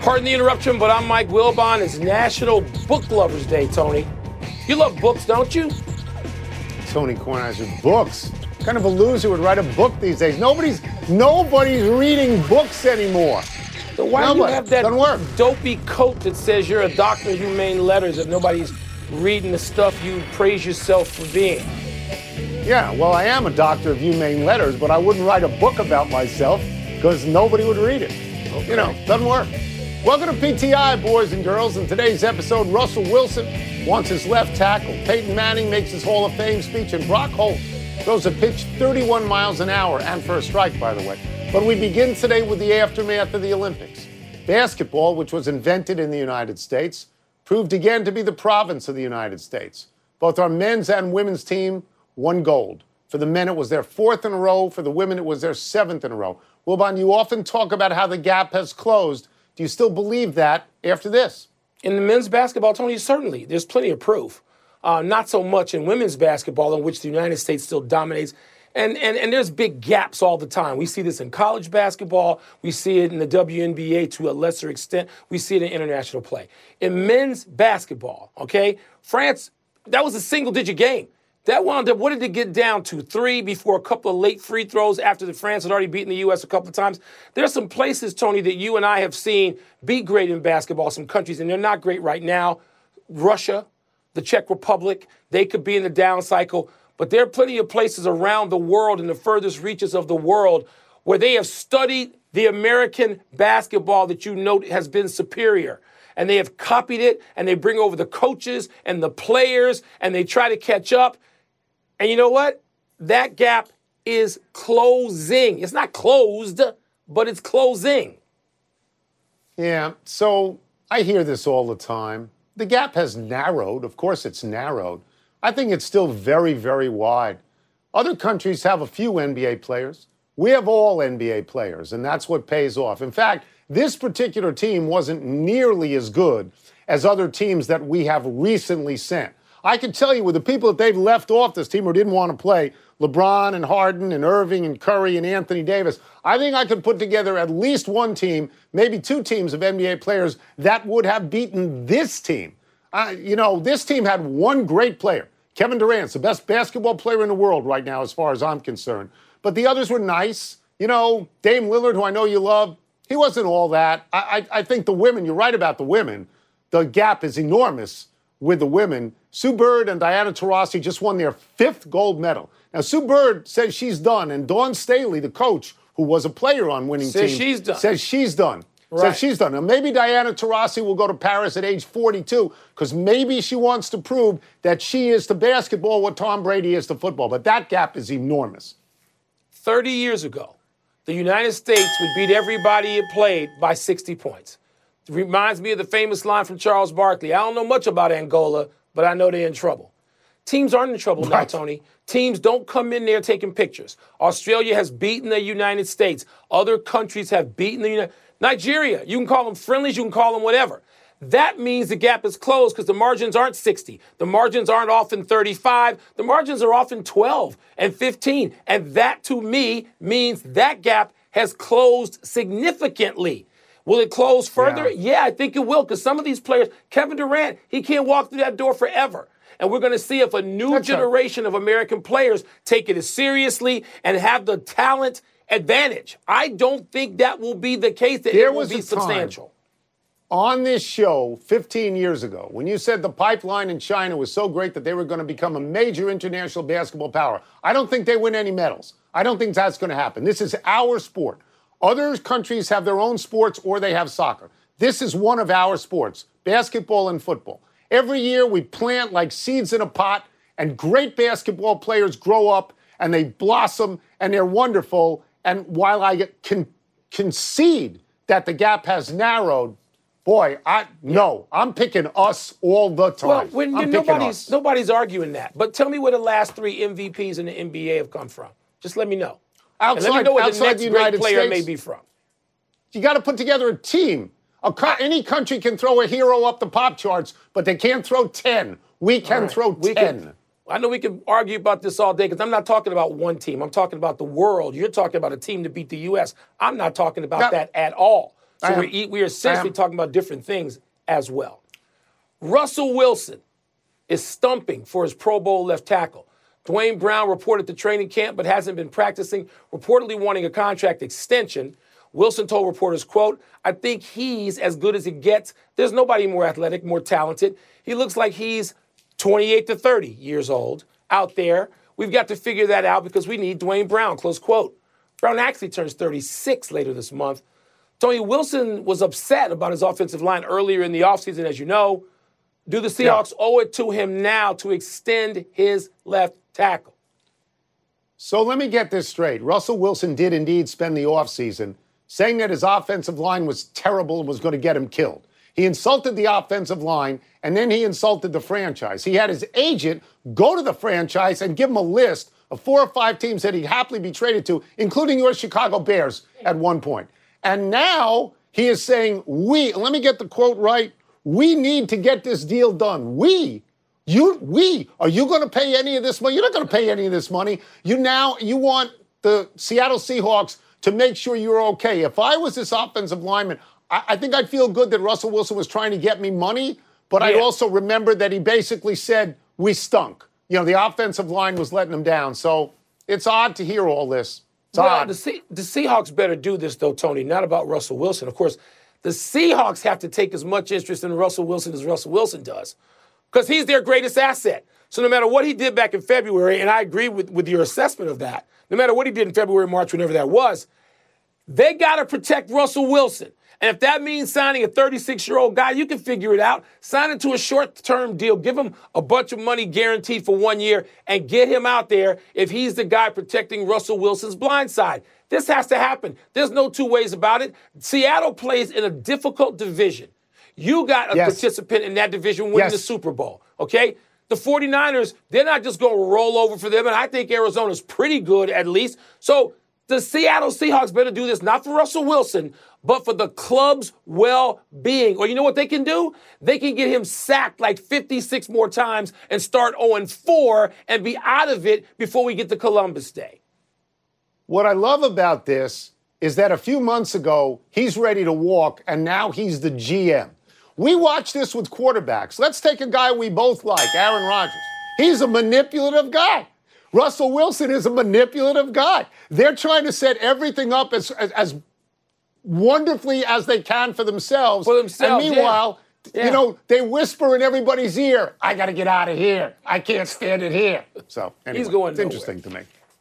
Pardon the interruption, but I'm Mike Wilbon. It's National Book Lovers Day, Tony. You love books, don't you? Tony Kornheiser, books. What kind of a loser would write a book these days? Nobody's reading books anymore. So why do you have that dopey coat that says you're a doctor of humane letters if nobody's reading the stuff you praise yourself for being? Yeah, well, I am a doctor of humane letters, but I wouldn't write a book about myself because nobody would read it. Okay. You know, doesn't work. Welcome to PTI, boys and girls. In today's episode, Russell Wilson wants his left tackle. Peyton Manning makes his Hall of Fame speech, and Brock Holt throws a pitch 31 miles an hour, and for a strike, by the way. But we begin today with the aftermath of the Olympics. Basketball, which was invented in the United States, proved again to be the province of the United States. Both our men's and women's team won gold. For the men, it was their fourth in a row. For the women, it was their seventh in a row. Wilbon, you often talk about how the gap has closed. Do you still believe that after this? In the men's basketball, Tony, certainly. There's plenty of proof. Not so much in women's basketball, in which the United States still dominates. And there's big gaps all the time. We see this in college basketball. We see it in the WNBA to a lesser extent. We see it in international play. In men's basketball, okay, France, that was a single-digit game. That wound up, what did it get down to? 3 before a couple of late free throws after the France had already beaten the U.S. a couple of times. There's some places, Tony, that you and I have seen be great in basketball, some countries, and they're not great right now. Russia, the Czech Republic, they could be in the down cycle. But there are plenty of places around the world, in the furthest reaches of the world, where they have studied the American basketball that you note has been superior. And they have copied it, and they bring over the coaches and the players, and they try to catch up. And you know what? That gap is closing. It's not closed, but it's closing. Yeah, so I hear this all the time. The gap has narrowed. Of course it's narrowed. I think it's still very, very wide. Other countries have a few NBA players. We have all NBA players, and that's what pays off. In fact, this particular team wasn't nearly as good as other teams that we have recently sent. I can tell you with the people that they've left off this team or didn't want to play, LeBron and Harden and Irving and Curry and Anthony Davis, I think I could put together at least one team, maybe two teams of NBA players that would have beaten this team. This team had one great player. Kevin Durant's the best basketball player in the world right now as far as I'm concerned. But the others were nice. You know, Dame Lillard, who I know you love, he wasn't all that. I think the women, you're right about the women, the gap is enormous with the women. Sue Bird and Diana Taurasi just won their 5th gold medal. Now, Sue Bird says she's done, and Dawn Staley, the coach, who was a player on winning team, says she's done. Right. Says she's done. Now, maybe Diana Taurasi will go to Paris at age 42 because maybe she wants to prove that she is to basketball what Tom Brady is to football. But that gap is enormous. 30 years ago, the United States would beat everybody it played by 60 points. It reminds me of the famous line from Charles Barkley. I don't know much about Angola, but I know they're in trouble. Teams aren't in trouble now, Tony. Teams don't come in there taking pictures. Australia has beaten the United States. Other countries have beaten the United States. Nigeria, you can call them friendlies, you can call them whatever. That means the gap is closed because the margins aren't 60. The margins aren't often 35. The margins are often 12 and 15. And that, to me, means that gap has closed significantly. Will it close further? Yeah, I think it will, because some of these players, Kevin Durant, he can't walk through that door forever. And we're going to see if a new generation of American players take it as seriously and have the talent advantage. I don't think that will be the case, that it will be substantial. On this show 15 years ago, when you said the pipeline in China was so great that they were going to become a major international basketball power, I don't think they win any medals. I don't think that's going to happen. This is our sport. Other countries have their own sports or they have soccer. This is one of our sports, basketball and football. Every year we plant like seeds in a pot, and great basketball players grow up and they blossom and they're wonderful. And while I can concede that the gap has narrowed, boy, I'm picking us all the time. Well, nobody's arguing that. But tell me where the last 3 MVPs in the NBA have come from. Just let me know. Let me know where the next great player may be from. You got to put together a team. Any country can throw a hero up the pop charts, but they can't throw 10. We can throw 10. I know we can argue about this all day because I'm not talking about one team. I'm talking about the world. You're talking about a team to beat the U.S. I'm not talking about that at all. So we are essentially talking about different things as well. Russell Wilson is stumping for his Pro Bowl left tackle. Dwayne Brown reported to training camp but hasn't been practicing, reportedly wanting a contract extension. Wilson told reporters, quote, "I think he's as good as it gets. There's nobody more athletic, more talented. He looks like he's 28 to 30 years old out there. We've got to figure that out because we need Dwayne Brown," close quote. Brown actually turns 36 later this month. Tony, Wilson was upset about his offensive line earlier in the offseason, as you know. Do the Seahawks owe it to him now to extend his left tackle? So let me get this straight. Russell Wilson did indeed spend the offseason saying that his offensive line was terrible and was going to get him killed. He insulted the offensive line, and then he insulted the franchise. He had his agent go to the franchise and give him a list of 4 or 5 teams that he'd happily be traded to, including your Chicago Bears at one point. And now he is saying, let me get the quote right, we need to get this deal done. Are you going to pay any of this money? You're not going to pay any of this money. You want the Seattle Seahawks to make sure you're okay. If I was this offensive lineman, I think I'd feel good that Russell Wilson was trying to get me money, but I'd also remember that he basically said, we stunk. You know, the offensive line was letting him down. So it's odd to hear all this. It's odd. The Seahawks better do this, though, Tony, not about Russell Wilson. Of course, the Seahawks have to take as much interest in Russell Wilson as Russell Wilson does because he's their greatest asset. So no matter what he did back in February, and I agree with your assessment of that, no matter what he did in February, March, whenever that was, they got to protect Russell Wilson. And if that means signing a 36-year-old guy, you can figure it out. Sign him to a short-term deal. Give him a bunch of money guaranteed for 1 year and get him out there if he's the guy protecting Russell Wilson's blind side. This has to happen. There's no two ways about it. Seattle plays in a difficult division. You got a participant in that division winning the Super Bowl, okay? The 49ers, they're not just going to roll over for them, and I think Arizona's pretty good at least. So the Seattle Seahawks better do this, not for Russell Wilson, but for the club's well-being. Or you know what they can do? They can get him sacked like 56 more times and start 0-4 and be out of it before we get to Columbus Day. What I love about this is that a few months ago, he's ready to walk, and now he's the GM. We watch this with quarterbacks. Let's take a guy we both like, Aaron Rodgers. He's a manipulative guy. Russell Wilson is a manipulative guy. They're trying to set everything up as wonderfully as they can for themselves. And meanwhile, you know, they whisper in everybody's ear, I got to get out of here. I can't stand it here. So anyway, he's going it's interesting to me.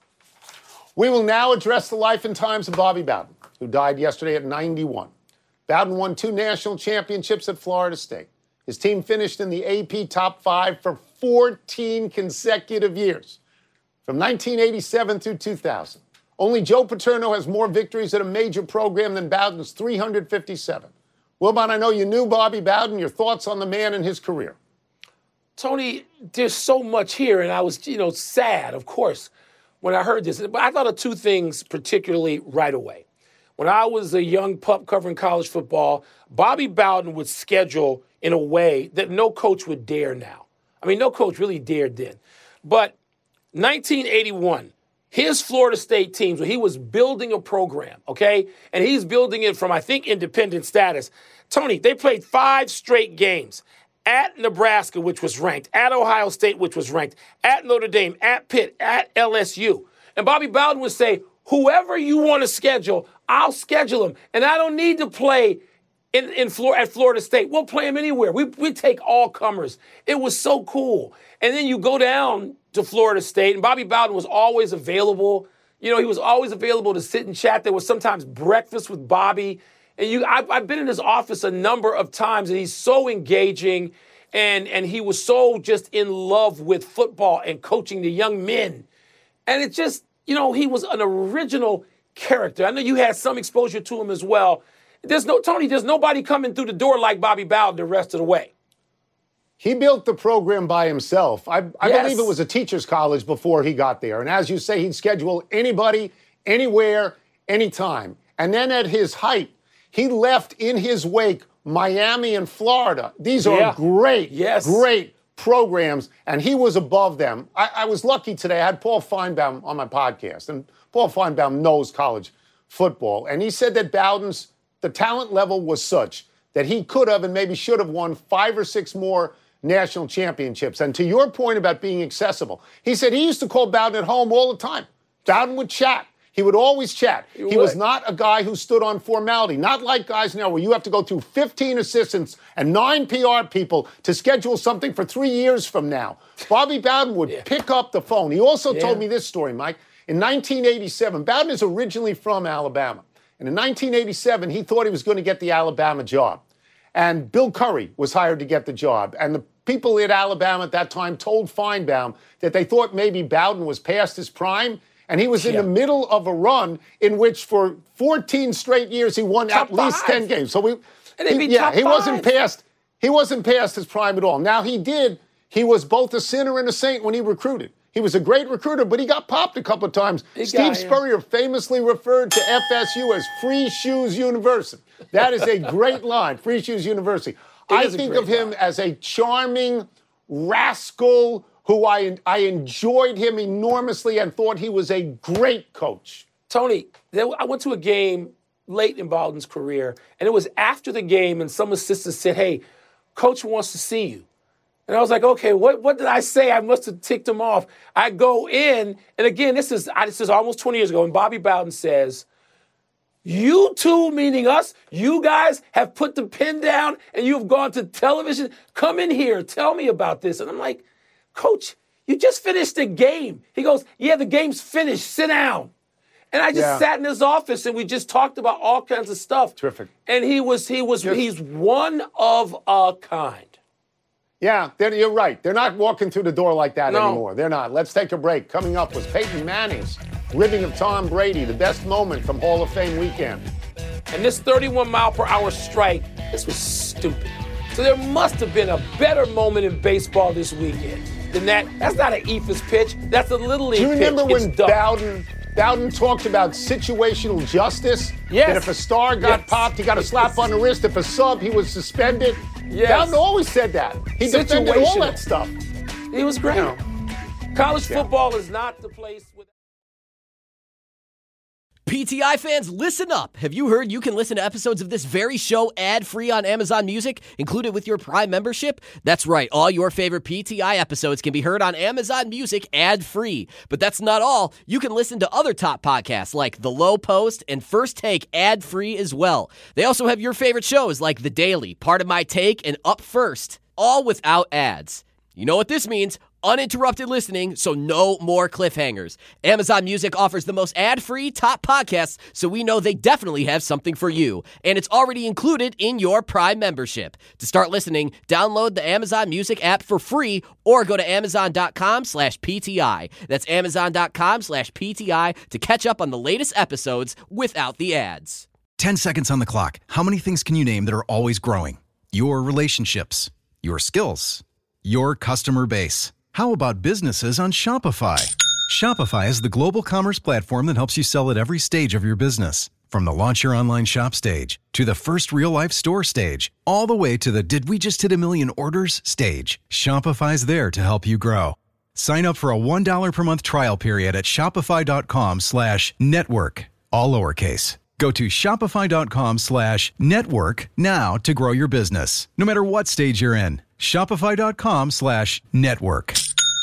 We will now address the life and times of Bobby Bowden, who died yesterday at 91. Bowden won 2 national championships at Florida State. His team finished in the AP Top 5 for 14 consecutive years, from 1987 through 2000. Only Joe Paterno has more victories at a major program than Bowden's 357. Wilbon, I know you knew Bobby Bowden. Your thoughts on the man and his career? Tony, there's so much here, and I was, sad, of course, when I heard this. But I thought of 2 things particularly right away. When I was a young pup covering college football, Bobby Bowden would schedule in a way that no coach would dare now. I mean, no coach really dared then. But 1981, his Florida State teams, where he was building a program, okay? And he's building it from, I think, independent status. Tony, they played 5 straight games. At Nebraska, which was ranked, at Ohio State, which was ranked, at Notre Dame, at Pitt, at LSU. And Bobby Bowden would say, whoever you want to schedule, I'll schedule him. And I don't need to play at Florida State. We'll play him anywhere. We take all comers. It was so cool. And then you go down to Florida State, and Bobby Bowden was always available. He was always available to sit and chat. There was sometimes breakfast with Bobby. And I've been in his office a number of times, and he's so engaging, and he was so just in love with football and coaching the young men. And it just, he was an original character. I know you had some exposure to him as well. There's nobody coming through the door like Bobby Bowden the rest of the way. He built the program by himself. I believe it was a teacher's college before he got there. And as you say, he'd schedule anybody, anywhere, anytime. And then at his height, he left in his wake Miami and Florida. These are great programs, and he was above them. I was lucky today. I had Paul Feinbaum on my podcast, and Paul Feinbaum knows college football. And he said that Bowden's the talent level was such that he could have and maybe should have won 5 or 6 more national championships. And to your point about being accessible, he said he used to call Bowden at home all the time. Bowden would chat. He would always chat. He was not a guy who stood on formality, not like guys now where you have to go through 15 assistants and 9 PR people to schedule something for 3 years from now. Bobby Bowden would pick up the phone. He also told me this story, Mike. In 1987, Bowden is originally from Alabama. And in 1987, he thought he was going to get the Alabama job. And Bill Curry was hired to get the job. And the people at Alabama at that time told Feinbaum that they thought maybe Bowden was past his prime. And he was in the middle of a run in which for 14 straight years he won at least 10 games. So he wasn't past his prime at all. Now he was both a sinner and a saint when he recruited. He was a great recruiter, but he got popped a couple of times. Steve Spurrier famously referred to FSU as Free Shoes University. That is a great line, Free Shoes University. I think of him as a charming rascal who I enjoyed him enormously and thought he was a great coach. Tony, I went to a game late in Bowden's career, and it was after the game, and some assistant said, hey, Coach wants to see you. And I was like, okay, what did I say? I must have ticked him off. I go in, and again, this is almost 20 years ago, and Bobby Bowden says, you two, meaning us, you guys have put the pen down, and you've gone to television. Come in here. Tell me about this. And I'm like, Coach, you just finished the game. He goes, yeah, the game's finished. Sit down. And I just sat in his office and we just talked about all kinds of stuff. Terrific. And he's one of a kind. Yeah, you're right. They're not walking through the door like that anymore. They're not. Let's take a break. Coming up was Peyton Manning's ribbing of Tom Brady, the best moment from Hall of Fame weekend. And this 31-mile-per-hour strike, this was stupid. So there must have been a better moment in baseball this weekend than that. That's not an Ephus pitch. That's a Little League pitch. Do you remember when Bowden talked about situational justice? Yes. That if a star got popped, he got a slap on the wrist. If a sub, he was suspended. Yes. Bowden always said that. He defended all that stuff. He was great. College football is not the place with... PTI fans, listen up. Have you heard you can listen to episodes of this very show ad-free on Amazon Music, included with your Prime membership? That's right. All your favorite PTI episodes can be heard on Amazon Music ad-free. But that's not all. You can listen to other top podcasts like The Low Post and First Take ad-free as well. They also have your favorite shows like The Daily, Part of My Take, and Up First, all without ads. You know what this means? Uninterrupted listening, so no more cliffhangers. Amazon Music offers the most ad-free top podcasts, so we know they definitely have something for you. And it's already included in your Prime membership. To start listening, download the Amazon Music app for free or go to amazon.com/PTI. That's amazon.com/PTI to catch up on the latest episodes without the ads. 10 seconds on the clock. How many things can you name that are always growing? Your relationships, your skills, your customer base. How about businesses on Shopify? Shopify is the global commerce platform that helps you sell at every stage of your business. From the launch your online shop stage, to the first real-life store stage, all the way to the did we just hit a million orders stage. Shopify's there to help you grow. Sign up for a $1 per month trial period at shopify.com/network, all lowercase. Go to shopify.com/network now to grow your business, no matter what stage you're in. Shopify.com/network.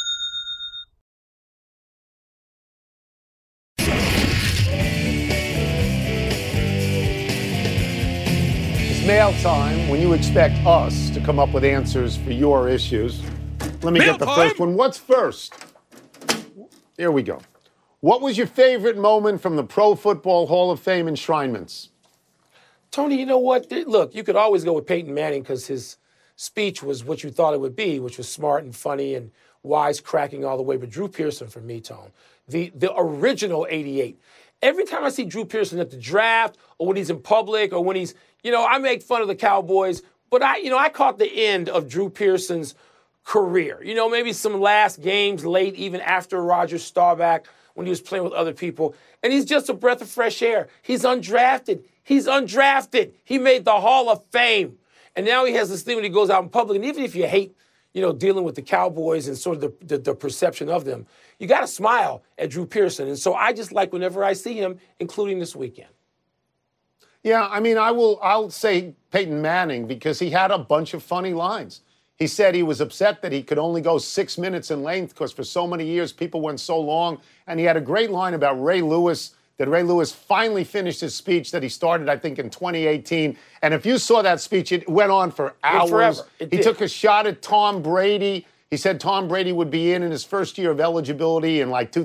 It's mail time when you expect us to come up with answers for your issues. Let me get the first one. What's first? Here we go. What was your favorite moment from the Pro Football Hall of Fame enshrinements? Tony, you know what? Look, you could always go with Peyton Manning because his speech was what you thought it would be, which was smart and funny and wisecracking all the way. But Drew Pearson for me, Tone, the original 88. Every time I see Drew Pearson at the draft or when he's in public or when he's, I make fun of the Cowboys, but I caught the end of Drew Pearson's career. Maybe some last games late, even after Roger Staubach, when he was playing with other people. And he's just a breath of fresh air. He's undrafted. He made the Hall of Fame. And now he has this thing when he goes out in public. And even if you hate, dealing with the Cowboys and sort of the perception of them, you got to smile at Drew Pearson. And so I just like whenever I see him, including this weekend. Yeah, I mean, I'll say Peyton Manning because he had a bunch of funny lines. He said he was upset that he could only go 6 minutes in length because for so many years people went so long. And he had a great line about Ray Lewis, that Ray Lewis finally finished his speech that he started, I think, in 2018. And if you saw that speech, it went on for hours. He took a shot at Tom Brady. He said Tom Brady would be in his first year of eligibility in like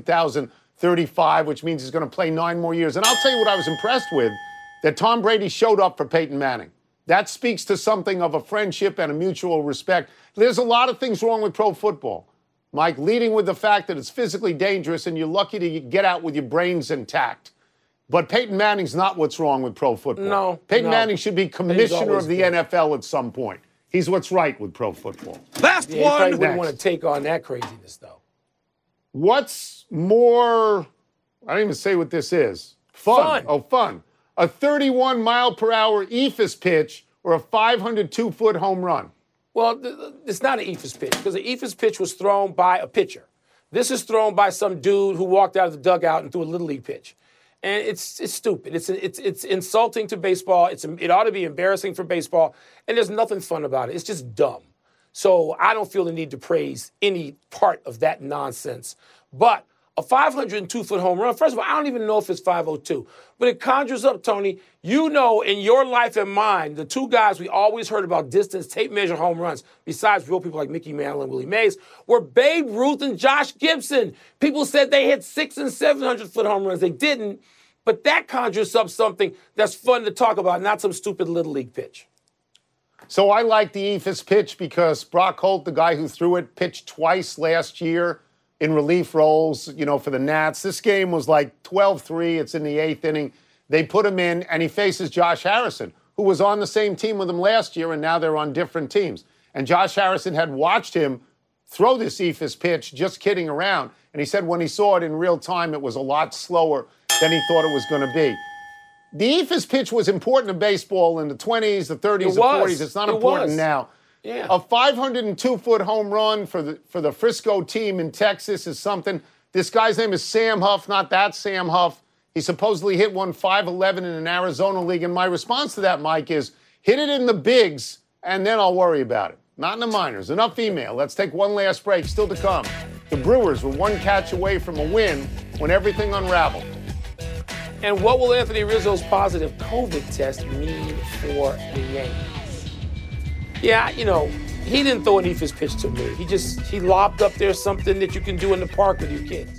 2035, which means he's going to play 9 more years. And I'll tell you what I was impressed with, that Tom Brady showed up for Peyton Manning. That speaks to something of a friendship and a mutual respect. There's a lot of things wrong with pro football, Mike, leading with the fact that it's physically dangerous and you're lucky to get out with your brains intact. But Peyton Manning's not what's wrong with pro football. No. Peyton Manning should be commissioner of the NFL at some point. He's what's right with pro football. Last one. You probably wouldn't want to take on that craziness, though. What's more, I don't even say what this is. Fun. Oh, fun. A 31-mile-per-hour eephus pitch or a 502-foot home run? Well, it's not an eephus pitch because the eephus pitch was thrown by a pitcher. This is thrown by some dude who walked out of the dugout and threw a Little League pitch. And it's stupid. It's insulting to baseball. It ought to be embarrassing for baseball. And there's nothing fun about it. It's just dumb. So I don't feel the need to praise any part of that nonsense. But a 502-foot home run, first of all, I don't even know if it's 502. But it conjures up, Tony, you know in your life and mine, the two guys we always heard about distance, tape measure home runs, besides real people like Mickey Mantle and Willie Mays, were Babe Ruth and Josh Gibson. People said they hit 600- and 700-foot home runs. They didn't. But that conjures up something that's fun to talk about, not some stupid Little League pitch. So I like the eephus pitch because Brock Holt, the guy who threw it, pitched twice last year in relief roles, for the Nats. This game was like 12-3. It's in the 8th inning. They put him in, and he faces Josh Harrison, who was on the same team with him last year, and now they're on different teams. And Josh Harrison had watched him throw this eephus pitch, just kidding around. And he said when he saw it in real time, it was a lot slower than he thought it was going to be. The eephus pitch was important to baseball in the 20s, the 30s, the 40s. It's not important now. Yeah. A 502-foot home run for the Frisco team in Texas is something. This guy's name is Sam Huff, not that Sam Huff. He supposedly hit one 5'11" in an Arizona league. And my response to that, Mike, is hit it in the bigs, and then I'll worry about it. Not in the minors. Enough email. Let's take one last break. Still to come. The Brewers were one catch away from a win when everything unraveled. And what will Anthony Rizzo's positive COVID test mean for the Yankees? Yeah, he didn't throw an eephus pitch to me. He lobbed up there something that you can do in the park with your kids.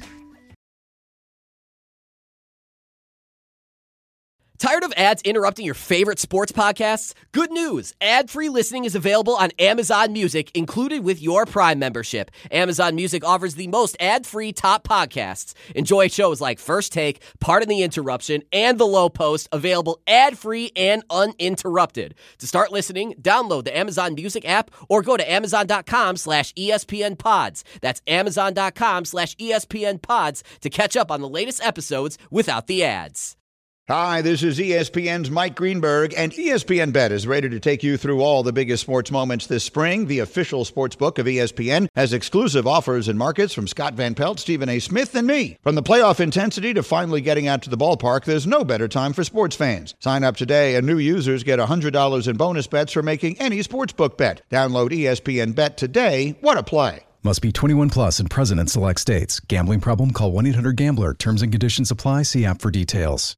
Tired of ads interrupting your favorite sports podcasts? Good news! Ad-free listening is available on Amazon Music, included with your Prime membership. Amazon Music offers the most ad-free top podcasts. Enjoy shows like First Take, Pardon the Interruption, and The Low Post, available ad-free and uninterrupted. To start listening, download the Amazon Music app or go to amazon.com/ESPN Pods. That's amazon.com/ESPN Pods to catch up on the latest episodes without the ads. Hi, this is ESPN's Mike Greenberg, and ESPN Bet is ready to take you through all the biggest sports moments this spring. The official sports book of ESPN has exclusive offers and markets from Scott Van Pelt, Stephen A. Smith, and me. From the playoff intensity to finally getting out to the ballpark, there's no better time for sports fans. Sign up today, and new users get $100 in bonus bets for making any sportsbook bet. Download ESPN Bet today. What a play. Must be 21 plus and present in select states. Gambling problem? Call 1-800-GAMBLER. Terms and conditions apply. See app for details.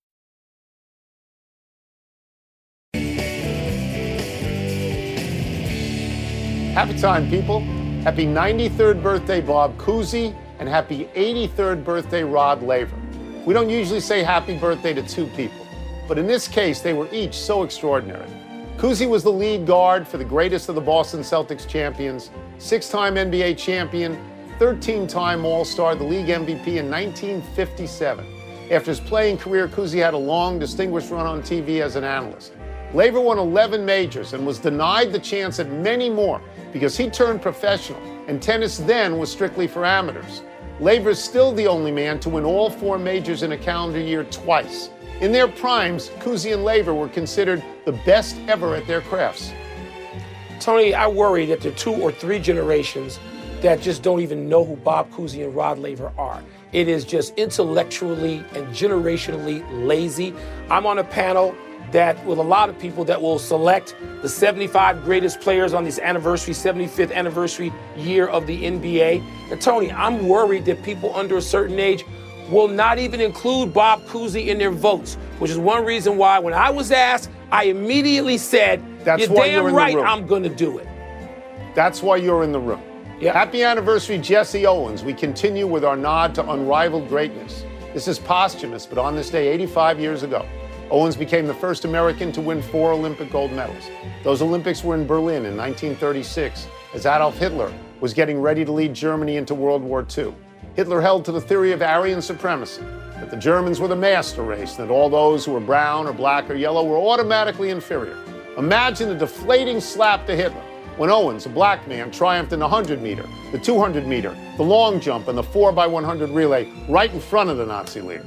Happy time, people. Happy 93rd birthday, Bob Cousy, and happy 83rd birthday, Rod Laver. We don't usually say happy birthday to two people, but in this case, they were each so extraordinary. Cousy was the lead guard for the greatest of the Boston Celtics champions, 6-time NBA champion, 13-time All-Star, the league MVP in 1957. After his playing career, Cousy had a long, distinguished run on TV as an analyst. Laver won 11 majors and was denied the chance at many more because he turned professional, and tennis then was strictly for amateurs. Laver is still the only man to win all 4 majors in a calendar year twice. In their primes, Cousy and Laver were considered the best ever at their crafts. Tony, I worry that there are 2 or 3 generations that just don't even know who Bob Cousy and Rod Laver are. It is just intellectually and generationally lazy. I'm on a panel that with a lot of people that will select the 75 greatest players on this 75th anniversary year of the NBA. And Tony, I'm worried that people under a certain age will not even include Bob Cousy in their votes, which is one reason why when I was asked, I immediately said, That's you're why damn you're in right, the room. I'm going to do it. That's why you're in the room. Yeah. Happy anniversary, Jesse Owens. We continue with our nod to unrivaled greatness. This is posthumous, but on this day 85 years ago, Owens became the first American to win 4 Olympic gold medals. Those Olympics were in Berlin in 1936, as Adolf Hitler was getting ready to lead Germany into World War II. Hitler held to the theory of Aryan supremacy, that the Germans were the master race, and that all those who were brown or black or yellow were automatically inferior. Imagine the deflating slap to Hitler when Owens, a black man, triumphed in the 100-meter, the 200-meter, the long jump, and the 4x100 relay right in front of the Nazi leader.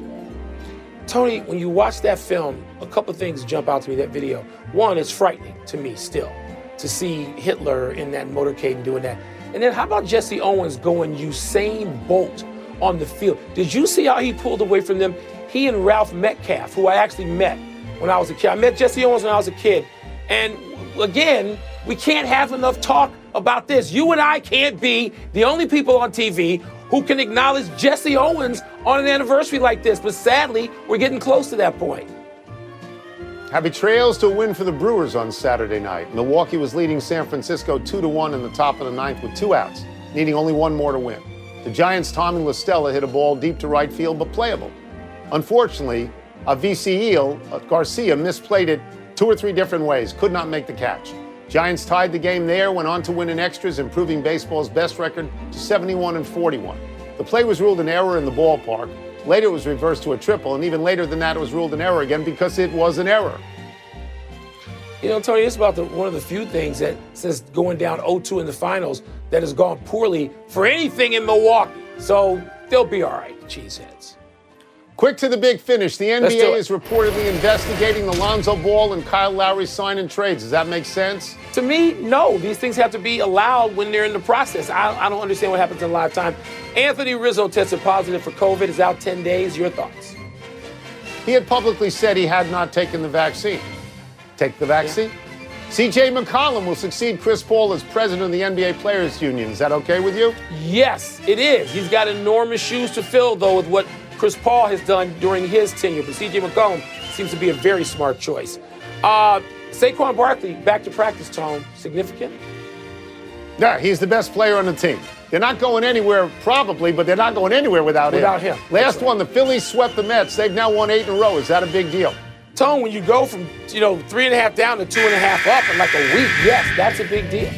Tony, when you watch that film, a couple of things jump out to me, that video. One, it's frightening to me still to see Hitler in that motorcade and doing that. And then how about Jesse Owens going Usain Bolt on the field? Did you see how he pulled away from them? He and Ralph Metcalf, who I actually met when I was a kid. I met Jesse Owens when I was a kid. And again, we can't have enough talk about this. You and I can't be the only people on TV who can acknowledge Jesse Owens on an anniversary like this. But sadly, we're getting close to that point. Happy trails to a win for the Brewers on Saturday night. Milwaukee was leading San Francisco 2-1 in the top of the ninth with 2 outs, needing only 1 more to win. The Giants' Tommy La Stella hit a ball deep to right field, but playable. Unfortunately, Avisail Garcia misplayed it 2 or 3 different ways, could not make the catch. Giants tied the game there, went on to win in extras, improving baseball's best record to 71-41. The play was ruled an error in the ballpark. Later it was reversed to a triple, and even later than that it was ruled an error again because it was an error. You know, Tony, it's about one of the few things that, since going down 0-2 in the finals, that has gone poorly for anything in Milwaukee. So they'll be all right, the Cheeseheads. Quick to the big finish. The NBA is reportedly investigating the Lonzo Ball and Kyle Lowry sign-in trades. Does that make sense? To me, no. These things have to be allowed when they're in the process. I don't understand what happens in live time. Anthony Rizzo tested positive for COVID. Is out 10 days. Your thoughts? He had publicly said he had not taken the vaccine. Take the vaccine? Yeah. C.J. McCollum will succeed Chris Paul as president of the NBA Players Union. Is that okay with you? Yes, it is. He's got enormous shoes to fill, though, with what Chris Paul has done during his tenure, but C.J. McCollum seems to be a very smart choice. Saquon Barkley, back to practice, Tone. Significant? Yeah, he's the best player on the team. They're not going anywhere, probably, but they're not going anywhere without him. Last one, the Phillies swept the Mets. They've now won 8 in a row. Is that a big deal? Tone, when you go from 3.5 down to 2.5 up in like a week, yes, that's a big deal.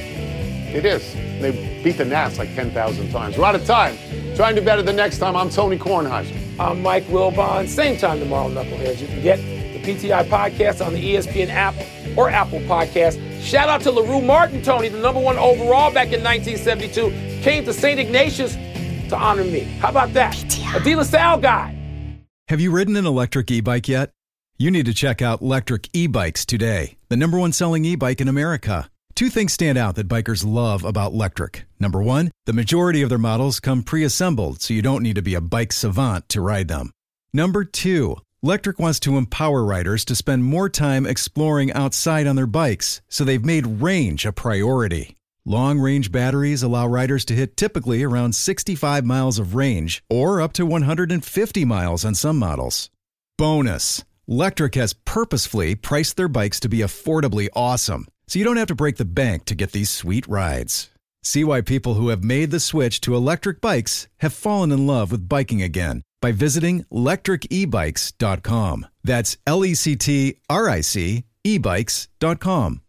It is. They beat the Nats like 10,000 times. We're out of time. Try and do better the next time. I'm Tony Kornheiser. I'm Mike Wilbon. Same time tomorrow, Knuckleheads. You can get the PTI podcast on the ESPN app or Apple Podcast. Shout out to LaRue Martin, Tony, the #1 overall back in 1972. Came to St. Ignatius to honor me. How about that? PTI. A De La Salle guy. Have you ridden an electric e-bike yet? You need to check out Lectric E-Bikes today, the #1 selling e-bike in America. 2 things stand out that bikers love about Lectric. Number 1, the majority of their models come pre-assembled, so you don't need to be a bike savant to ride them. Number 2, Lectric wants to empower riders to spend more time exploring outside on their bikes, so they've made range a priority. Long-range batteries allow riders to hit typically around 65 miles of range, or up to 150 miles on some models. Bonus, Lectric has purposefully priced their bikes to be affordably awesome, so you don't have to break the bank to get these sweet rides. See why people who have made the switch to electric bikes have fallen in love with biking again by visiting lectricebikes.com. That's LECTRIC ebikes.com.